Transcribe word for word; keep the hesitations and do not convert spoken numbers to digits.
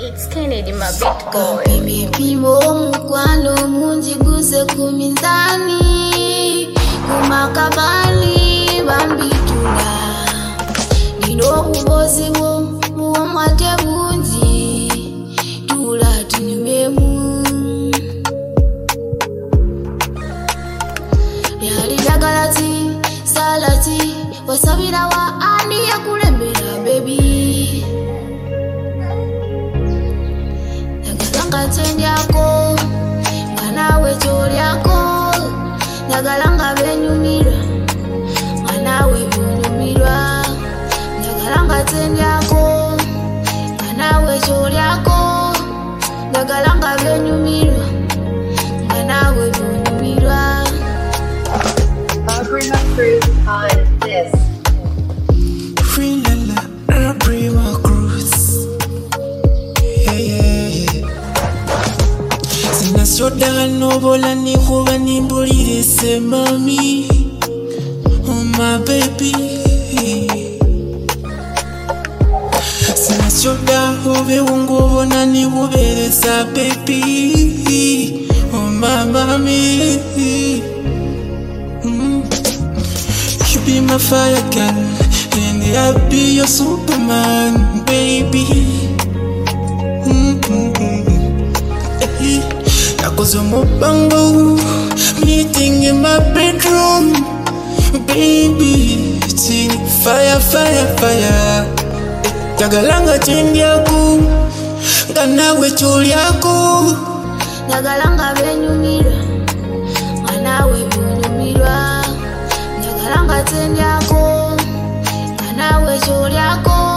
It's Kennedy, my big boy. Baby, pimo mukwano munji guse kuminzani kumakabani bambitula nino ubozi wo muwamwate bunji tula tunimemu yali dagalati salati wasabira wa ani ya kulembera baby Katendyako Mana we cholyako Nyagalanga benyumira Mana we bunyumira Nyagalanga tendyako Mana we cholyako Nyagalanga benyumira Mana we bunyumira Abrima Cruz on this. Free Lala, Abrima Cruz. Yeah, yeah, yeah. Sinasyoda nobola ni kuba nimbulire se mami. Oh my baby. Sinasyoda ube ungobona ni bubereza baby. Oh my mami. Mm. You be my fire girl, and I'll be your Superman, baby. Mm-hmm. Hey, cause I'm a bango, meeting in my bedroom, baby. See, fire, fire, fire. Nyagalanga tendyako, ngana we cholyako. Nyagalanga benyumira Mana we bunyumira Nyagalanga tendyako Mana we cholyako